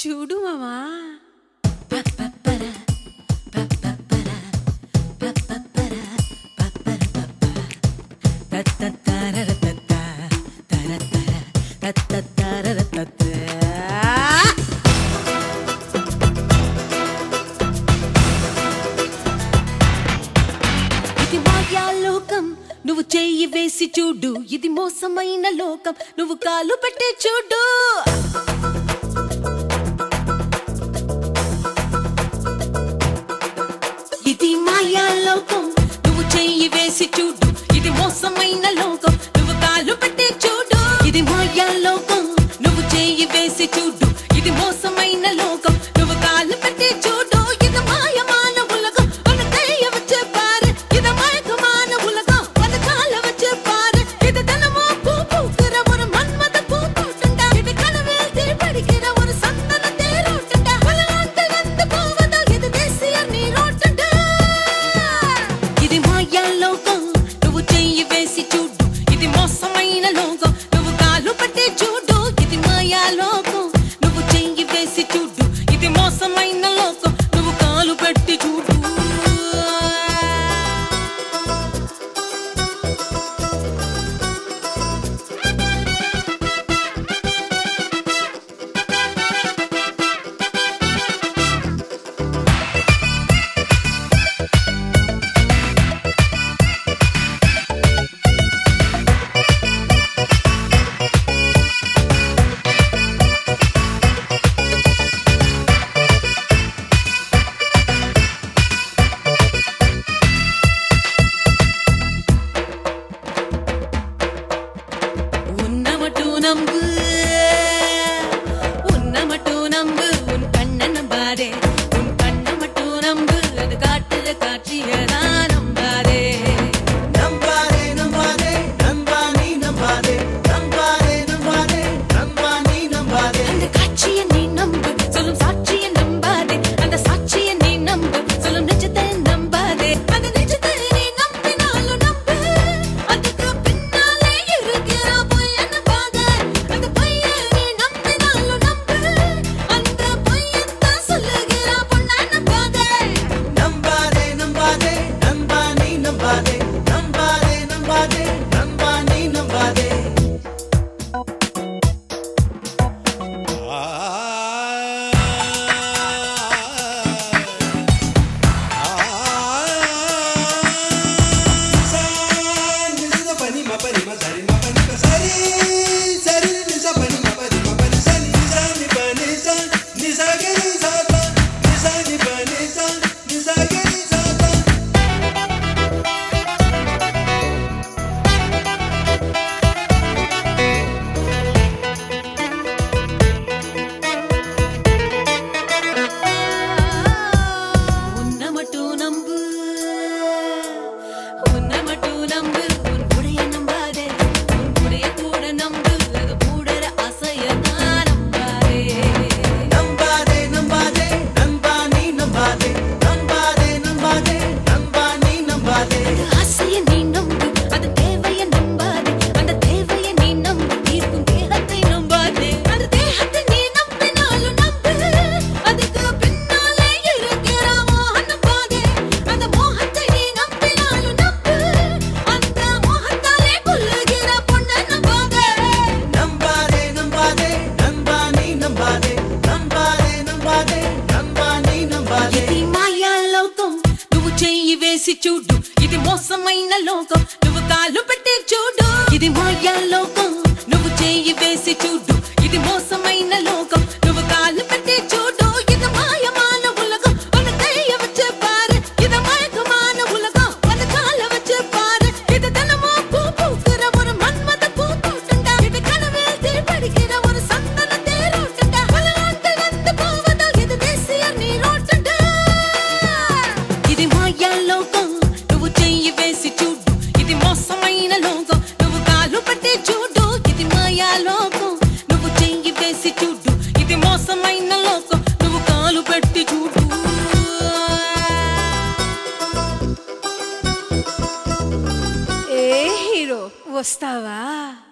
చూడు మామా ఇది మాయా లోకం నువ్వు చెయ్యి వేసి చూడు ఇది మోసమైన లోకం నువ్వు కాలు పెట్టే చూడు ఇది మాయా లోకం నువ్వు చెయ్యి వేసి చూడు ఇది మోసమైన లోకం నువ్వు కాలు పెట్టే చూడు ఇది మాయా లోకం నువ్వు చెయ్యి వేసి చూడు ఇది మోసమైన లోకం నువ్వు కాలు పెట్టే చూడు ఇది మాయమాన ఉలగం మన కయ్య వచ్చే పారు ఇది మాయకమాన ఉలగం మన కాల వచ్చే పారు ఇది தனமோ பூ பூக்கிற ஒரு மன்மத பூ பூட்டுண்டா இது கனவில் திருப்படிக்கிற ஒரு சந்தன தேரோட்டுண்டா பலவாண்டு வந்து போவதா இது தேசிய நீரோட்டுண்டா ఇది మాయా లోకం నువ్వు చెయ్యి వేసి చూడు ఇది మోసమైన లోకం నువ్వు కాలు పట్టే చూడు ఇది మాయా లోకం నువ్వు చెయ్యి వేసి చూడు ఇది మోసమైన లోకం నువ్వు కాలు పెట్టి చూడు உன்னமட்டு நம்பு உன் கண்ண நம்பாதே உன் கண்ண மட்டும் நம்பு அது காட்டுற காட்சியதான் நம்பாதே நம்பாதே நம்பாதே நம்பா நீ நம்பாதே நம்பாதே நம்பாதே நம்பா நீ நம்பாதே அந்த காட்சியை நீ நம்பு சொல்லும் சாட்சியை நம்பாதே அந்த சாட்சியை நீ நம்பு சொல்லும் நிஜத்தை நம்பாதே அந்த நிஜத்தை நீ நம்பினாலும் நம்பு அதுக்கு பின்னாலே இருக்கிற பொய்ய நம்பாதே அந்த பொய்ய நீ நம்பினாலும் நம்பு அந்த பொய்யத்தான் சொல்லுகிற பொண்ண நம்பாதே நம்பாதே நம்பாதே நம்பா நீ நம்பாதே நம்பாதே நம்பாதே நம்பா நீ நம்பாதே உன்னை மட்டும் நம்பு உன்னை மட்டும் நம்பு உன் கூடைய நம்பாதே உன் கூடைய கூட நம்பு அது கூடற ஆசைய நான் நம்பாதே நம்பாதே நம்பாதே நம்பா நீ நம்பாதே நம்பாதே நம்பாதே நம்பா நீ நம்பாதே அந்த ஆசைய நீ நம்பு அது தேவைய நம்பாதே அந்த தேவைய நீ நம்பு தீர்க்கும் தேகத்தை நம்பாதே அந்த தேகத்தை நீ நம்பினாலும் நம்பு அதுக்கு பின்னாலே இருக்கிற மோகம் நம்பாதே அந்த மோகத்தை நீ நம்பினாலும் நம்பு அந்த மோகத்தாலே கொல்லுகிற பொண்ணை நம்பாதே நம்பாதே நம்பாதே நம்பா நீ நம்பாதே நம்பாதே நம்பாதே நம்பா நீ நம்பாதே ఇది మాయా లోకం నువ్వు చెయ్యి వేసి చూడు ఇది మోసమైన లోకం నువ్వు కాలు పెట్టి చూడు ఇది మాయా లోకం నువ్వు చెయ్యి వేసి చూడు ఇది మోసమైన లోకం నువ్వు కాలు పెట్టి చూడు ఇది మాయమాన ఉలగం మన కయ్య వచ్చే పారు ఇది మాయకమాన ఉలగం మన కాల వచ్చే పారు ఇది தனமோ பூ பூக்கிற ஒரு மன்மத பூ பூட்டுண்டா இது கனவில் திருப்படிக்கிற ஒரு சந்தன தேரோட்டுண்டா பலவாண்டு வந்து போவதா இது தேசிய நீரோட்டுண்டா ఇది మాయా లోకం నువ్వు చెయ్యి వేసి చూడు ఇది మోసమైన లోకం నువ్వు కాలు పట్టే చూడు ఇది మాయా లోకం నువ్వు చెయ్యి వేసి చూడు ఇది మోసమైన లోకం నువ్వు కాలు పెట్టి చూడు ఏ హీరో వస్తావా?